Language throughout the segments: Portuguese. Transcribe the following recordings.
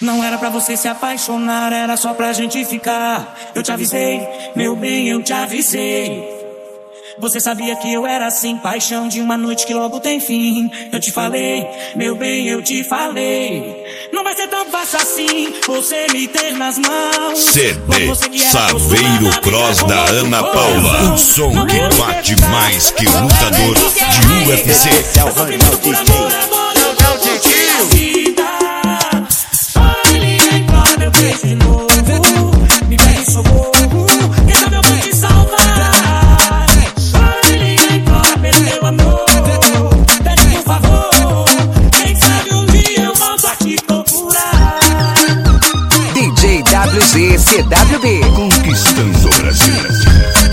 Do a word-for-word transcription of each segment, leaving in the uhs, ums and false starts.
Não era pra você se apaixonar, era só pra gente ficar. Eu te avisei, meu bem, eu te avisei. Você sabia que eu era assim, paixão de uma noite que logo tem fim. Eu te falei, meu bem, eu te falei. Não vai ser tão fácil assim, você me ter nas mãos. C D Saveiro Cross da Ana Paula. O som que bate mais que lutador de U F C. Eu sofri muito por amor, amor, eu não curti a vida. Olha, implora meu beijo de novo. Me pede socorro, quem sabe eu vou te salvar. Olha, implora pelo meu amor. Pede por favor, quem sabe um dia eu volto a te procurar. D J W Z C W B Conquistando o Brasil.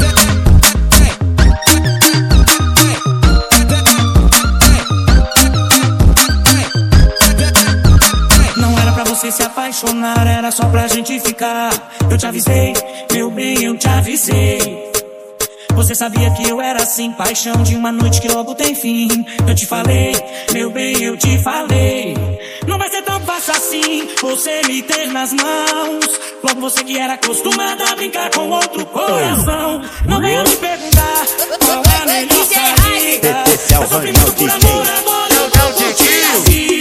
Você se apaixonar, era só pra gente ficar. Eu te avisei, meu bem, eu te avisei. Você sabia que eu era assim, paixão de uma noite que logo tem fim. Eu te falei, meu bem, eu te falei. Não vai ser tão fácil assim, você me ter nas mãos. Logo você que era acostumada a brincar com outro coração. Não venha me perguntar qual é a melhor saída. Eu sofri muito por amor, amor, eu não te tive.